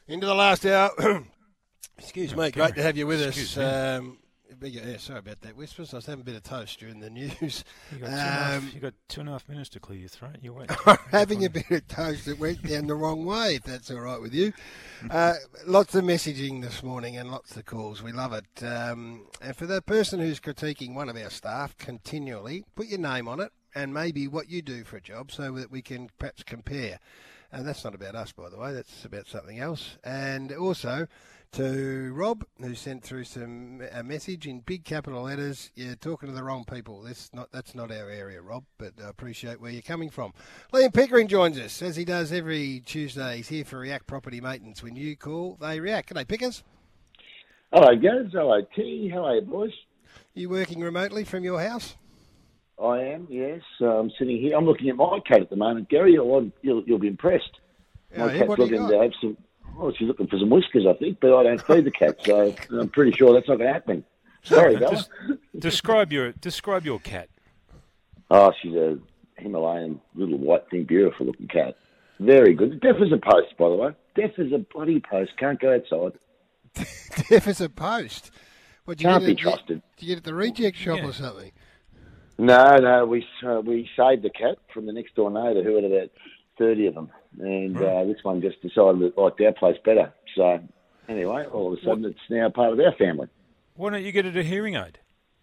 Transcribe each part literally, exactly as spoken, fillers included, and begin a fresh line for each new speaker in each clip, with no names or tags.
Into the last hour. Excuse me. Great to have you with
Excuse
us. Um, yeah, sorry about that, Whispers. I was having a bit of toast during the news.
You got, two, and a half,
Um,
you got two and a half minutes to clear your throat. You wait.
having a bit of toast that went down the wrong way, if that's all right with you. Uh, lots of messaging this morning and lots of calls. We love it. Um, and for the person who's critiquing one of our staff continually, put your name on it and maybe what you do for a job so that we can perhaps compare. And that's not about us, by the way. That's about something else. And also to Rob, who sent through some a message in big capital letters. You're talking to the wrong people. This not that's not our area, Rob, but I appreciate where you're coming from. Liam Pickering joins us, as he does every Tuesday. He's here for React Property Maintenance. When you call, they react. G'day, Pickers.
Hello, guys. Hello, T. How are you, boys?
You working remotely from your house?
I am, yes. Uh, I'm sitting here. I'm looking at my cat at the moment. Gary, you'll, you'll, you'll be impressed. My
Oh, yeah?
cat's
What do you
looking
got?
to have some... Well, she's looking for some whiskers, I think, but I don't feed the cat, so I'm pretty sure that's not going to happen. Sorry, Bella.
Just describe your describe your cat.
Oh, she's a Himalayan little white thing, beautiful looking cat. Very good. Deaf as a post, by the way. Deaf as a bloody post. Can't go outside.
Deaf as a post. What,
Can't be
it,
trusted.
Did you get it at the reject shop
Yeah.
or something?
No, no, we uh, we saved the cat from the next door neighbour who had about thirty of them. And uh, this one just decided that liked our place better. So, anyway, all of a sudden it's now part of our family.
Why don't you get it a hearing aid?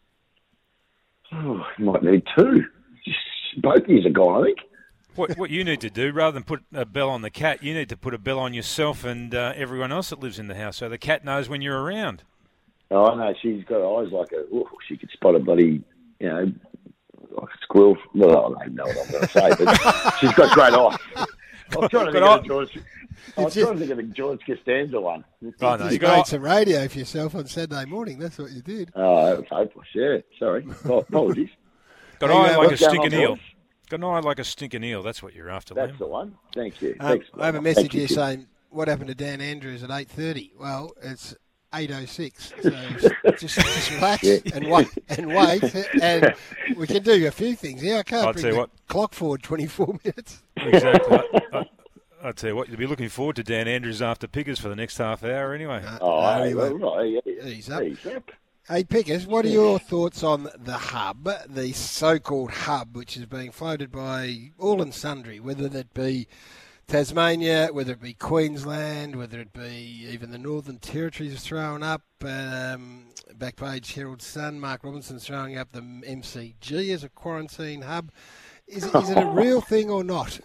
Oh, you might need two. Just both years are gone, I think.
What what you need to do, rather than put a bell on the cat, you need to put a bell on yourself and uh, everyone else that lives in the house, so the cat knows when you're around.
Oh, I know, she's got eyes like a... Ooh, she could spot a bloody, you know, like a squirrel. Well, I don't know what I'm going to say, but she's got great eyes. I was trying to think
Got
of George... I was
just-
trying to think of the George Costanza one.
Oh, no,
You
you
made
got
some radio for yourself on Saturday morning. That's what you did.
Oh, that was hopeless, yeah. Sorry. Oh, apologies.
got
Hey,
eye
uh,
like a
what's going
stinking
on,
eel.
boys?
Got an eye like a stinking eel. That's what you're after,
That's
Liam.
the one. Thank you.
Um,
Thanks.
I have a
Thank
message
you,
here
Tim.
saying, what happened to Dan Andrews at eight thirty? Well, it's eight oh six. So just, just relax
Yeah.
and wait, and wait, and we can do a few things. Yeah, I can't
I'll
bring
tell you
the
what.
clock forward twenty-four minutes.
Exactly. I, I, I tell you what, you'll be looking forward to Dan Andrews after Pickers for the next half hour anyway.
Oh,
No,
hey,
he
well,
won't.
right, yeah.
He's up.
He's up.
Hey, Pickers, what are your thoughts on the hub, the so-called hub, which is being floated by all and sundry, whether that be Tasmania, whether it be Queensland, whether it be even the Northern Territories is throwing up, um, Backpage Herald Sun, Mark Robinson's throwing up the M C G as a quarantine hub. Is, is it a real thing or not?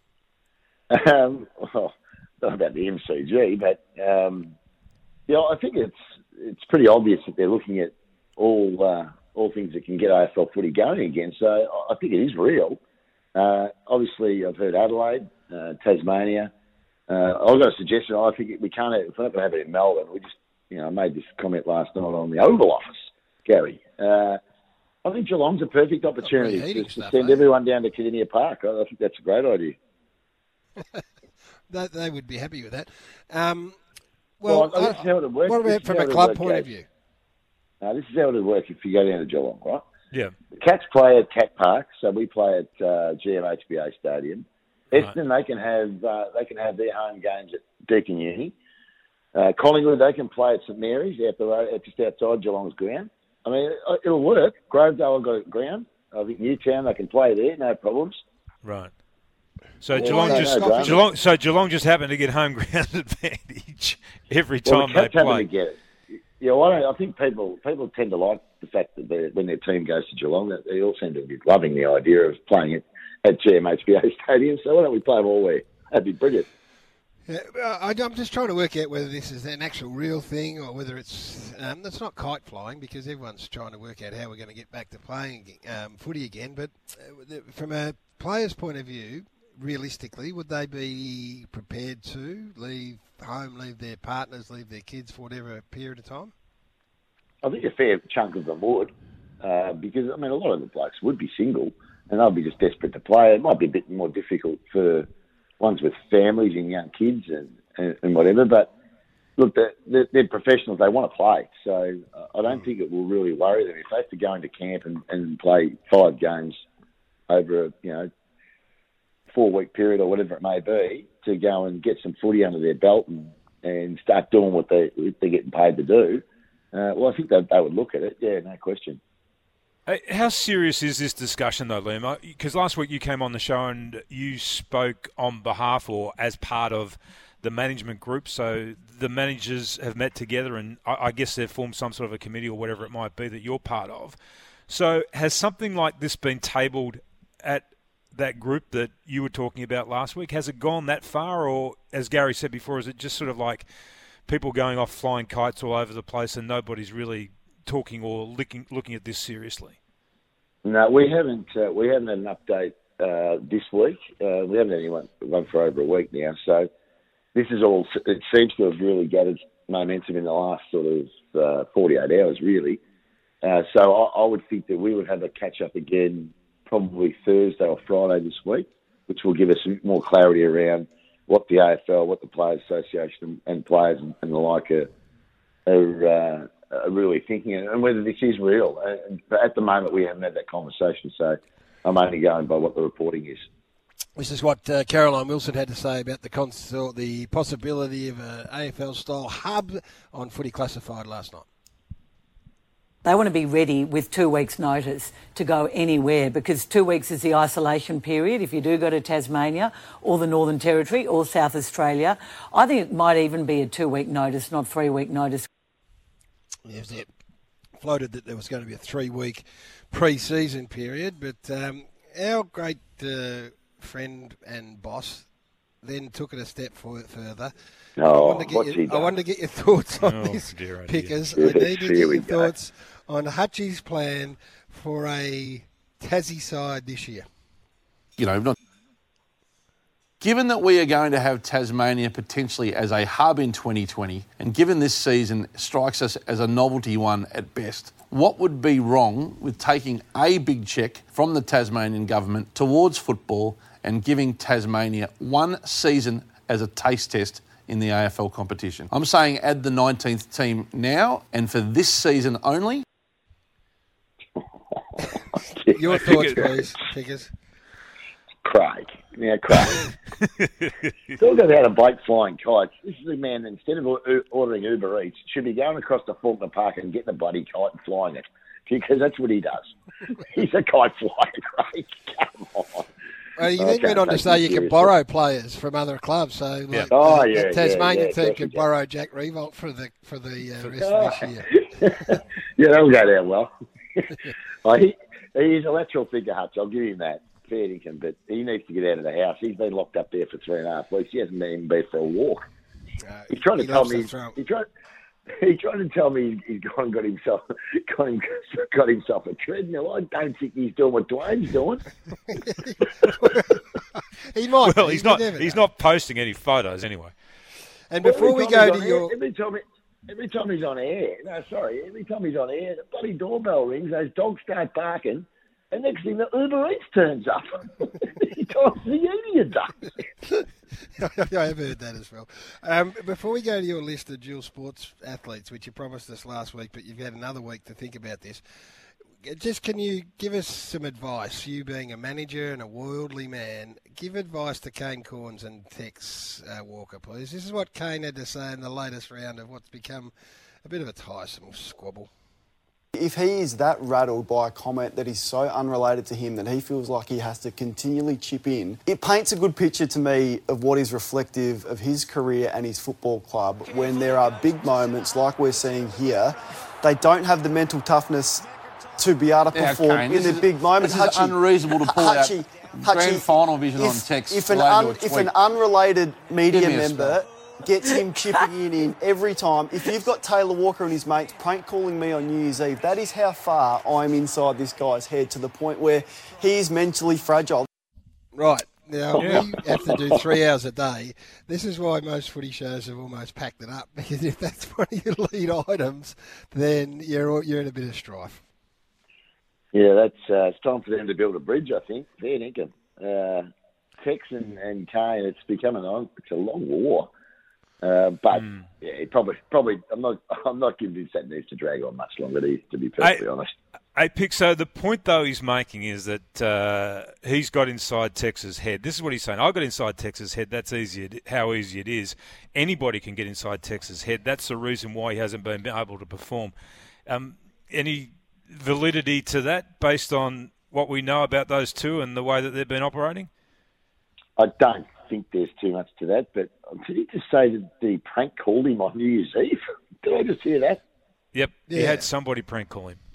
Um, well, not about the M C G, but um, yeah, I think it's it's pretty obvious that they're looking at all uh, all things that can get A F L footy going again. So I think it is real. Uh, obviously, I've heard Adelaide, uh, Tasmania. Uh, I've got a suggestion. I think we can't. Have, if we're not going to have it in Melbourne, we just, you know, I made this comment last night on the Oval Office, Gary. Uh, I think Geelong's a perfect opportunity
reheating
to, to
stuff,
send
eh?
everyone down to Cardinia Park. I, I think that's a great idea.
They, they would be happy with that. Um, well,
Well, this is how it would work.
what
This
about
is
from
how
a
it would
club
work,
point of
Gabe.
view?
Now, this is how it would work if you go down to Geelong, right?
Yeah.
The Cats play at Cat Park, so we play at uh, G M H B A Stadium.
Right.
Essendon, they can have uh, they can have their home games at Deakin Uni. Uh, Collingwood, they can play at St Mary's, out the road, just outside Geelong's ground. I mean, it- it'll work. Grovedale have got a ground. I think Newtown, they can play there, no problems.
Right. So
Yeah,
Geelong
no,
just
no drama.
Geelong so Geelong just happened to get home ground advantage every
Well,
time
the
they
Cats happen
play.
to get it. Yeah, well, I, don't, I think people people tend to like the fact that they, when their team goes to Geelong, that they all seem to be loving the idea of playing it at G M H B A Stadium. So why don't we play them all there? That'd be brilliant.
Yeah, well, I, I'm just trying to work out whether this is an actual real thing or whether it's um, it's not kite flying, because everyone's trying to work out how we're going to get back to playing um, footy again. But uh, the- from a player's point of view, realistically, would they be prepared to leave home, leave their partners, leave their kids for whatever period of time?
I think a fair chunk of them would, uh, because, I mean, a lot of the blokes would be single and they'll be just desperate to play. It might be a bit more difficult for ones with families and young kids and, and, and whatever, but look, they're, they're, they're professionals. They want to play. So uh, I don't think it will really worry them. If they have to go into camp and, and play five games over a, you know, four-week period or whatever it may be, to go and get some footy under their belt and and start doing what they, they're getting paid to do, uh, well, I think they, they would look at it. Yeah, no question.
How serious is this discussion, though, Liam? Because last week you came on the show and you spoke on behalf or as part of the management group. So the managers have met together and I, I guess they've formed some sort of a committee or whatever it might be that you're part of. So has something like this been tabled at that group that you were talking about last week? Has it gone that far, or, as Gary said before, is it just sort of like people going off flying kites all over the place and nobody's really talking or looking looking at this seriously?
No, we haven't. Uh, we haven't had an update uh, this week. Uh, we haven't had anyone one for over a week now. So this is all. It seems to have really gathered momentum in the last sort of uh, forty-eight hours, really. Uh, so I, I would think that we would have a catch up again probably Thursday or Friday this week, which will give us more clarity around what the A F L, what the Players Association and players and, and the like are, are, uh, are really thinking, and whether this is real. And at the moment, we haven't had that conversation, so I'm only going by what the reporting is.
This is what uh, Caroline Wilson had to say about the cons- or the possibility of an A F L-style hub on Footy Classified last night.
They want to be ready with two weeks' notice to go anywhere, because two weeks is the isolation period if you do go to Tasmania or the Northern Territory or South Australia. I think it might even be a two-week notice, not three-week notice.
Yes, it floated that there was going to be a three-week pre-season period, but um, our great uh, friend and boss then took it a step for, further.
Oh,
I wanted to
what's
get
he
your, I
done?
wanted to get your thoughts on
Oh,
this,
dear, oh,
Pickers.
dear.
I need to get
Here
your
we go.
thoughts on Hutchie's plan for a Tassie side this year.
You know, not. Given that we are going to have Tasmania potentially as a hub in twenty twenty, and given this season strikes us as a novelty one at best, what would be wrong with taking a big check from the Tasmanian government towards football and giving Tasmania one season as a taste test in the A F L competition? I'm saying add the nineteenth team now, and for this season only.
Your thoughts, please, Pickers.
Craig. Now, Craig. Talk about a bloke flying kites. This is a man that, instead of ordering Uber Eats, should be going across to Faulkner Park and getting a bloody kite and flying it, because that's what he does. He's a kite flyer, Craig. Come on.
Well, you
I
then went
can't
on to
take
say
you
you can
seriously.
borrow players from other clubs. So, like,
Yeah.
Oh,
uh,
yeah,
the Tasmanian
yeah, yeah,
team could
definitely.
borrow Jack Revolt for the for the uh, rest
Oh.
of this year.
Yeah, that'll go down well. Oh, he, he's a lateral figure, Hutch. I'll give him that. Fair dinkum, but he needs to get out of the house. He's been locked up there for three and a half weeks. He hasn't even been for a walk.
Uh,
He's trying to
he
tell
loves
me.
to throw.
He tried. He tried to tell me he's gone and got himself got, him, got himself a treadmill. I don't think he's doing what Dwayne's doing.
He might.
Well,
be,
he's
you
not.
never
He's
know.
not posting any photos anyway.
And before we
Every
go
time
to
he's on
your,
air, every time, he, every time he's on air, no, sorry, every time he's on air, the bloody doorbell rings, those dogs start barking, and next thing the Uber Eats turns up. He talks the idiot does.
I have heard that as well. Um, before we go to your list of dual sports athletes, which you promised us last week, but you've had another week to think about this, just can you give us some advice, you being a manager and a worldly man, give advice to Kane Corns and Tex uh, Walker, please. This is what Kane had to say in the latest round of what's become a bit of a tiresome squabble.
If he is that rattled by a comment that is so unrelated to him that he feels like he has to continually chip in, it paints a good picture to me of what is reflective of his career and his football club. When there are big moments like we're seeing here, they don't have the mental toughness to be able to
Yeah,
perform
Kane,
in
this
the
is-
big moments.
this is
Hutchie,
unreasonable to pull out
Hutchie,
grand
Hutchie,
final vision
if,
on text
If an,
related
un,
to a
if
tweet.
an unrelated media
Give me a
member gets him chipping in, in every time, if you've got Taylor Walker and his mates prank calling me on New Year's Eve, that is how far I'm inside this guy's head, to the point where he is mentally fragile.
Right. Now,
Yeah.
we have to do three hours a day. This is why most footy shows have almost packed it up, because if that's one of your lead items, then you're you're in a bit of strife.
Yeah, that's uh, it's time for them to build a bridge, I think. Fair dinkum. Uh, Tex and, and Kane, it's becoming a, it's a long war. Uh, but
Mm.
yeah, it probably probably I'm not I'm not convinced that needs to drag on much longer, to, to be perfectly
Hey,
honest.
Hey, Pick, so the point, though, he's making is that uh, he's got inside Tex's head. This is what he's saying. I got inside Tex's head. That's easy. How easy it is. Anybody can get inside Tex's head. That's the reason why he hasn't been able to perform. Um, any validity to that based on what we know about those two and the way that they've been operating?
I don't think there's too much to that, but did he just say that the prank called him on New Year's Eve? Did I just hear that?
Yep,
Yeah.
he had somebody prank call him.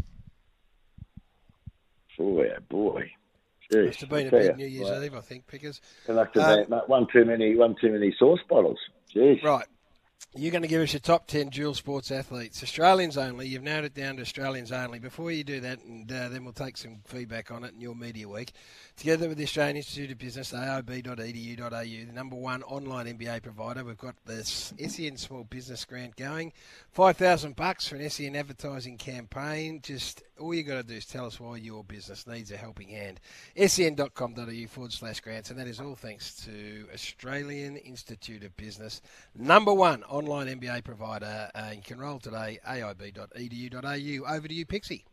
Boy, oh boy. Jeez,
Must have been
I
a
tell
big
you,
New Year's
well,
Eve, I think, Pickers.
They must have
Um,
been- one too many, one too many sauce bottles. Jeez.
Right. You're going to give us your top ten dual sports athletes. Australians only. You've narrowed it down to Australians only. Before you do that, and uh, then we'll take some feedback on it in your media week. Together with the Australian Institute of Business, A O B dot e d u dot a u, the number one online M B A provider, we've got this S E N Small Business Grant going. five thousand bucks for an S E N advertising campaign. Just all you got to do is tell us why your business needs a helping hand. S E N dot com dot a u forward slash grants, and that is all thanks to Australian Institute of Business, number one online M B A provider. Uh, you can roll today, A I B dot e d u dot a u. Over to you, Pixie.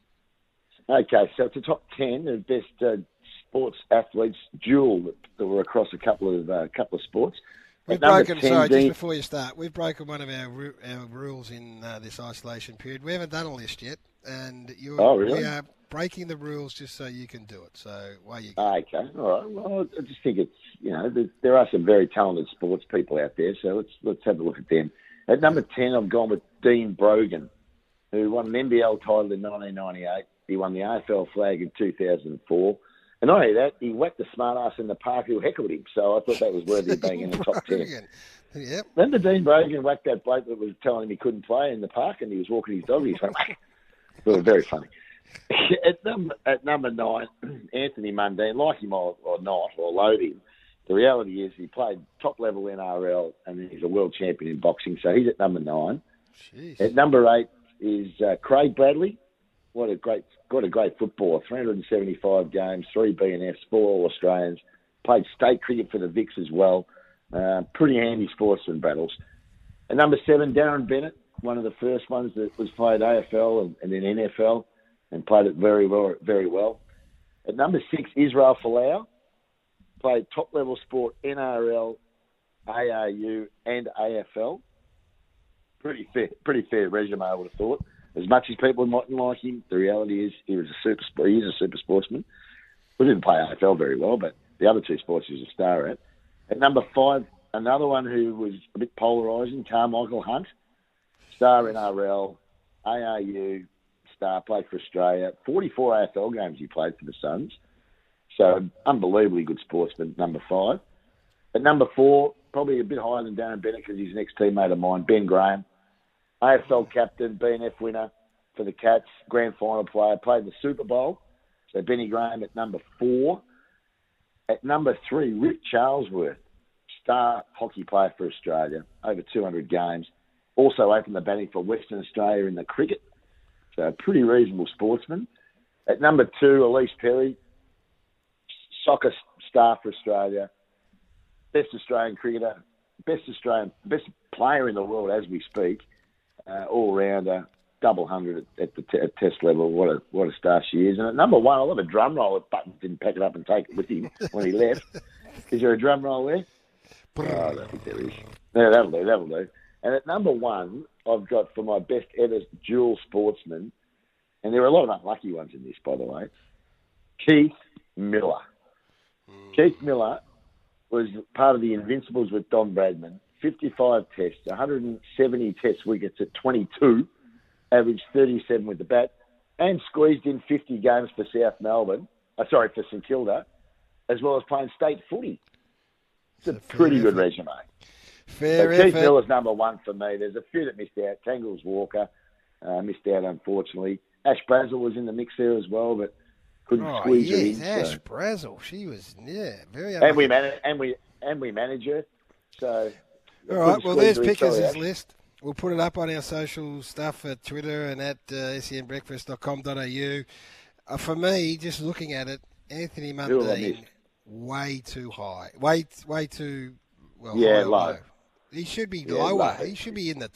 Okay, so it's the top ten of best uh, sports athletes dual that, that were across a couple of uh, couple of sports.
We've
At number
broken,
ten,
sorry, just
Dean-
before you start, we've broken one of our, ru- our rules in uh, this isolation period. We haven't done a list yet, and you're,
Oh, really?
we are breaking the rules just so you can do it. So, away you go.
Okay, all right. Well, I just think it's, you know, there, there are some very talented sports people out there, so let's let's have a look at them. At number ten, I've gone with Dean Brogan, who won an N B L title in nineteen ninety-eight. He won the A F L flag in two thousand four. And not only that, he whacked the smart ass in the park who heckled him, so I thought that was worthy of being in the top ten.
Brogan. Yep.
Remember Dean Brogan whacked that bloke that was telling him he couldn't play in the park and he was walking his dog? He went, it was very funny. at, number, at number nine, Anthony Mundine, like him or, or not, or loathe him, the reality is he played top-level N R L and he's a world champion in boxing, so he's at number nine.
Jeez.
At number eight is uh, Craig Bradley. What a great, what a great footballer. three hundred seventy-five games, three B N Fs, four All-Australians. Played state cricket for the Vicks as well. Uh, pretty handy sportsman battles. At number seven, Darren Bennett, one of the first ones that was played A F L and, and then N F L and played it very well. Very well. At number six, Israel Folau, played top-level sport N R L, A R U and A F L. Pretty fair, pretty fair resume, I would have thought. As much as people mightn't like him, the reality is he was a super. He is a super sportsman. We didn't play A F L very well, but the other two sports he was a star at. At number five, another one who was a bit polarising, Carmichael Hunt, star N R L, A R U, star, played for Australia. forty-four A F L games he played for the Suns. So unbelievably good sportsman, number five. At number four, probably a bit higher than Darren Bennett because he's an ex-teammate of mine, Ben Graham. A F L captain, B N F winner for the Cats, grand final player, played in the Super Bowl. So Benny Graham at number four. At number three, Rick Charlesworth, star hockey player for Australia, over two hundred games. Also opened the batting for Western Australia in the cricket. So a pretty reasonable sportsman. At number two, Elise Perry, soccer star for Australia, best Australian cricketer, best Australian, best player in the world as we speak. Uh, all-rounder, double hundred at, at the t- at test level. What a what a star she is. And at number one, I love a drum roll if Buttons didn't pack it up and take it with him when he left. Is there a drum roll there? Oh, I don't think there is. Yeah, that'll do, that'll do. And at number one, I've got for my best ever dual sportsman, and there are a lot of unlucky ones in this, by the way, Keith Miller. Mm. Keith Miller was part of the Invincibles with Don Bradman. fifty-five tests, one hundred seventy test wickets at twenty-two, averaged thirty-seven with the bat, and squeezed in fifty games for South Melbourne, uh, sorry, for St Kilda, as well as playing state footy. It's a, a pretty good resume.
Fair
so Keith
effort.
Miller's number one for me. There's a few that missed out. Tangles Walker uh, missed out, unfortunately. Ash Brazel was in the mix there as well, but couldn't
Oh,
squeeze
yes,
her in.
Ash
so.
Brazel. She was, yeah, very
And we,
unlucky.
manage, and, we, and we manage her, so...
All right, well, there's Pickers'
Pickers'
list. We'll put it up on our social stuff at Twitter and at uh, s e n breakfast dot com dot a u. Uh, for me, just looking at it, Anthony
Who have I
Mundine,
missed?
way too high. Way, way too, well,
Yeah,
high or
low.
He should be
Yeah,
lower.
low.
He should be in the top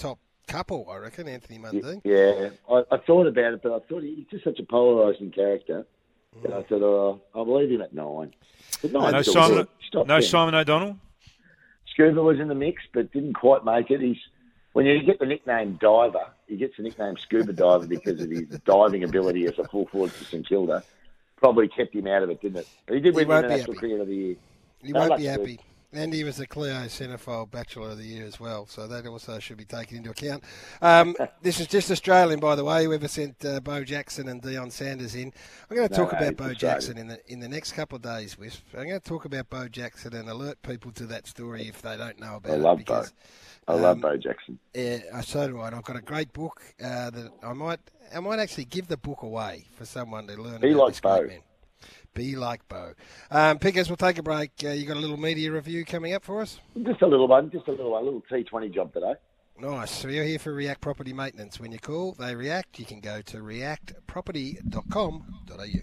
couple, I reckon, Anthony Mundine.
Yeah, I, I thought about it, but I thought he's just such a polarising character that I thought, oh, I'll believe him at nine. But nine
No
still
Simon,
good. Stop
no
him.
Simon O'Donnell?
Scuba was in the mix, but didn't quite make it. He's when you get the nickname Diver, he gets the nickname Scuba Diver because of his diving ability as a full forward for St Kilda. Probably kept him out of it, didn't it? But he did win
He won't be
International
happy.
Cricketer of the Year.
He
No,
won't
luck
be
to
happy. And he was the Clio Centrefold Bachelor of the Year as well, so that also should be taken into account. Um, this is just Australian, by the way. Whoever sent uh, Bo Jackson and Deion Sanders in. I'm going to
No,
talk
no,
about
it's
Bo
Australian.
Jackson in the in the next couple of days, Wisp. I'm going to talk about Bo Jackson and alert people to that story if they don't know about
I
it.
love
because,
Bo. I love
um,
Bo Jackson.
Yeah, uh, so do I. And I've got a great book uh, that I might I might actually give the book away for someone to learn
Be
about
like
this great
Bo.
man. Be like Bo. Um, Pickers, we'll take a break. Uh, you got a little media review coming up for us?
Just a little one, just a little one, a little T twenty job today.
Nice. So you're here for React Property Maintenance. When you call, they react. You can go to react property dot com dot a u.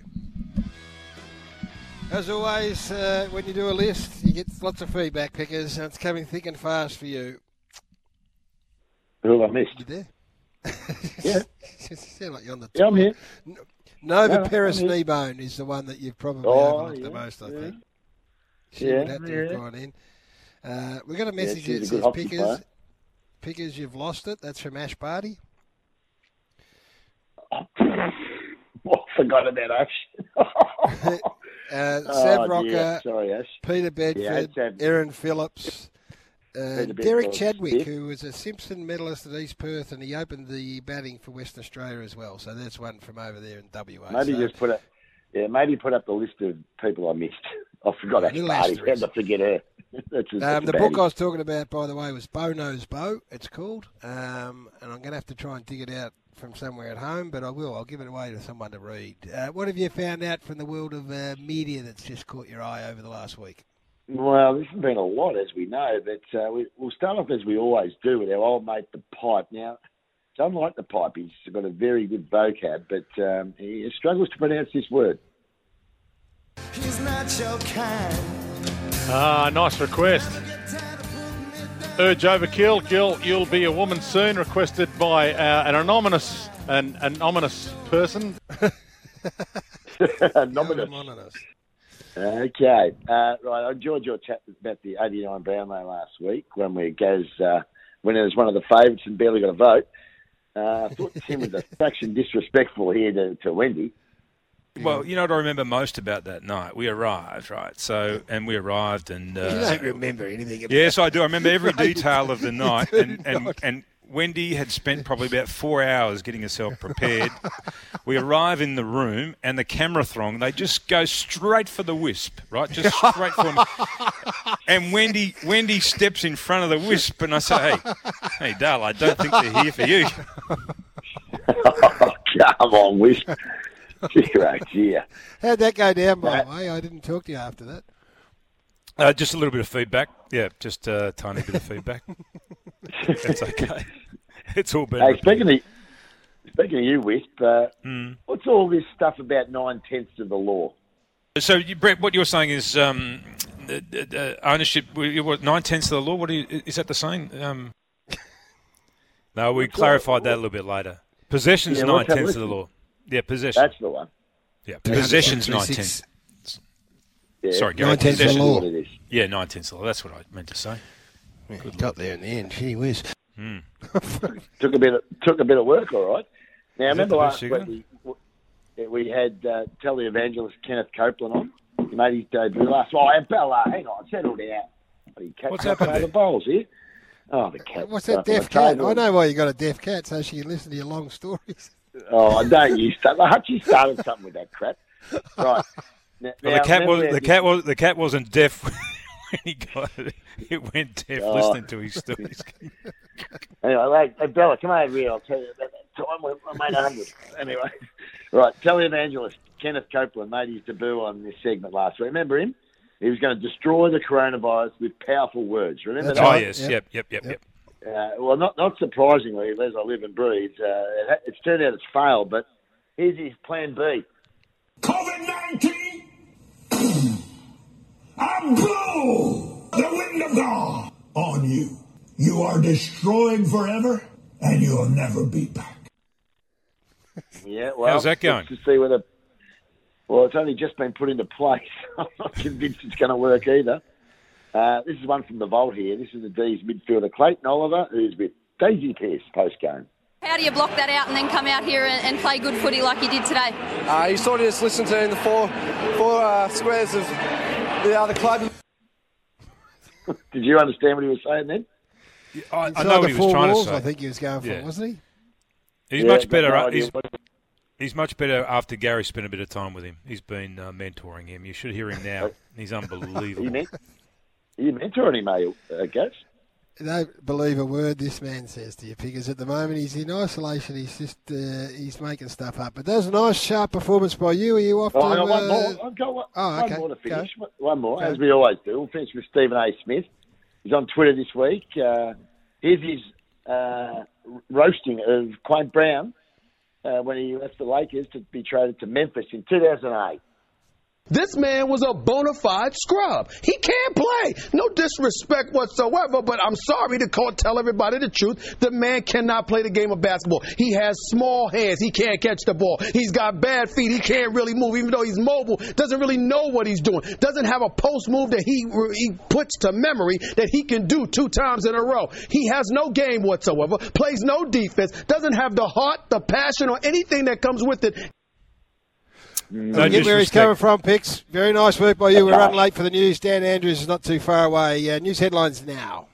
As always, uh, when you do a list, you get lots of feedback, Pickers, and it's coming thick and fast for you.
Who have I missed?
You there?
Yeah.
You sound like you're on the
Yeah, I'm here.
Nova
No,
Peris
I'm here.
Kneebone is the one that you've probably
Oh,
overlooked
yeah,
the most, I
yeah.
think. She
Yeah,
would have to have
yeah.
gone in. Uh, we've got a message
she's
that
a good
says,
hockey
Pickers,
player.
Pickers, you've lost it. That's from Ash Barty.
Oh, I forgot about Ash.
Uh,
Oh,
Sav
dear.
Rocker,
Sorry, Ash.
Peter Bedford,
Yeah, Sav-
Aaron Phillips, uh,
Peter
Derek
Bedford,
Chadwick,
Smith.
who was a Simpson medalist at East Perth, and he opened the batting for Western Australia as well. So that's one from over there in W A.
Maybe
so,
just put it. Yeah, maybe put up the list of people I missed. I forgot Ash
Little
Barty. How
asterisk.
to forget her? That's a,
Um,
that's
the
a
book
baddie.
I was talking about, by the way, was Bo Knows Bo, it's called. Um, and I'm going to have to try and dig it out from somewhere at home, but I will. I'll give it away to someone to read. Uh, what have you found out from the world of uh, media that's just caught your eye over the last week?
Well, this has been a lot, as we know, but uh, we, we'll start off as we always do with our old mate, the Pipe. Now, it's unlike the Pipe. He's got a very good vocab, but um, he struggles to pronounce this word.
He's not your kind.
Ah, nice request. Urge Overkill, Gil, you'll be a woman soon, requested by uh, an anonymous an, an ominous person.
Nominous.
Anonymous.
Okay. Uh, right, I enjoyed your chat about the eighty-nine Brownlow last week when we Gaz uh, when it was one of the favourites and barely got a vote. Uh, I thought Tim was a fraction disrespectful here to, to Wendy.
Well, you know what I remember most about that night? We arrived, right? So, and we arrived, and uh,
You don't remember anything about
yes, I do. I remember every detail of the night,
do
and, and,
not.
and Wendy had spent probably about four hours getting herself prepared. We arrive in the room, and the camera throng, they just go straight for the wisp, right? Just straight for me. And Wendy Wendy steps in front of the wisp, and I say, hey, hey, Dale, I don't think they're here for you.
Oh, come on, Wisp. Right, yeah.
How'd that go down, by the way? I didn't talk to you after that.
Uh, just a little bit of feedback. Yeah, just a tiny bit of feedback. It's okay. It's all been
Hey,
repeated.
speaking of, speaking of you, Wisp, uh,
Mm.
what's all this stuff about nine-tenths of the law?
So, you, Brett, what you're saying is um, the, the, the ownership, we- what, nine-tenths of the law? What do you, is that the same? Um, no, we
What's
clarified
that?
that a little bit later. Possession's
Yeah, what's that
nine-tenths of the
listed?
law. Yeah, possession.
That's the one.
Yeah, possession's nine-tenths.
Yeah,
Sorry, Gary.
Nine-tenths of the
that's
law.
what it is.
Yeah, nine-tenths of the law. That's what I meant to say.
Yeah, got there in the end. Gee whiz.
Took a bit of, took a bit of work, all right. Now,
that
remember
the
last
best
week we, we had uh, televangelist Kenneth Copeland on. He made his debut last. Oh, Bella, hang on, settle down. Bloody cat
What's
stuff
happened
over
there?
the bowls here. Oh, the cat.
What's
stuff
that
on
deaf
the
cat?
table.
I know why you got a deaf cat, so she can listen to your long stories.
Oh, don't you start. Hutchie started something with that crap. Right. Now,
Well,
now,
the cat
remember
was
we had
the
this-
cat was the cat wasn't deaf when he got it. It went deaf
Oh.
listening to his stories.
Anyway, like, hey, Bella, come over here. I'll tell you about that time when I made a hundred. Anyway, right. Televangelist Kenneth Copeland made his debut on this segment last week. Remember him? He was going to destroy the coronavirus with powerful words. Remember
That's
that?
Oh
right.
yes,
Yep.
yep, yep, yep, yep.
Uh, well, not not surprisingly, as I live and breathe, uh, it ha- it's turned out it's failed. But here's his plan B.
COVID nineteen, I blow the wind of God on you. You are destroying forever and you'll never be back.
Yeah, well,
how's that going?
To see whether. Well, it's only just been put into place. I'm not convinced it's going to work either. Uh, this is one from the vault here. This is the D's midfielder Clayton Oliver, who's with Daisy Pearce post-game.
How do you block that out and then come out here and, and play good footy like you did today?
Uh, you sort of just listen to in the four four uh, squares of the other club.
Did you understand what he was saying then?
I, I know what he was trying
walls,
to say.
I think he was going for,
Yeah.
wasn't he?
He's
Yeah,
much better.
got no
he's,
idea what-
he's much better after Gary spent a bit of time with him. He's been uh, mentoring him. You should hear him now. He's unbelievable.
You, meant, you mentoring him, mate, uh, Gaz?
Don't believe a word this man says to you, because at the moment he's in isolation. He's just uh, he's making stuff up. But that was a nice, sharp performance by you. Are you off
Oh,
to?
I got one
uh,
more. I've got one,
Oh, okay.
one more to finish.
Go.
One more,
Go.
as we always do. We'll finish with Stephen A. Smith. He's on Twitter this week. Uh, here's his uh, roasting of Quaint Brown uh, when he left the Lakers to be traded to Memphis in two thousand eight.
This man was a bona fide scrub. He can't play. No disrespect whatsoever, but I'm sorry to call, tell everybody the truth. The man cannot play the game of basketball. He has small hands. He can't catch the ball. He's got bad feet. He can't really move, even though he's mobile. Doesn't really know what he's doing. Doesn't have a post move that he, he puts to memory that he can do two times in a row. He has no game whatsoever, plays no defense, doesn't have the heart, the passion, or anything that comes with it.
No
I get where he's
disrespect.
coming from, Pix. Very nice work by you. We're running late for the news. Dan Andrews is not too far away. Uh, news headlines now.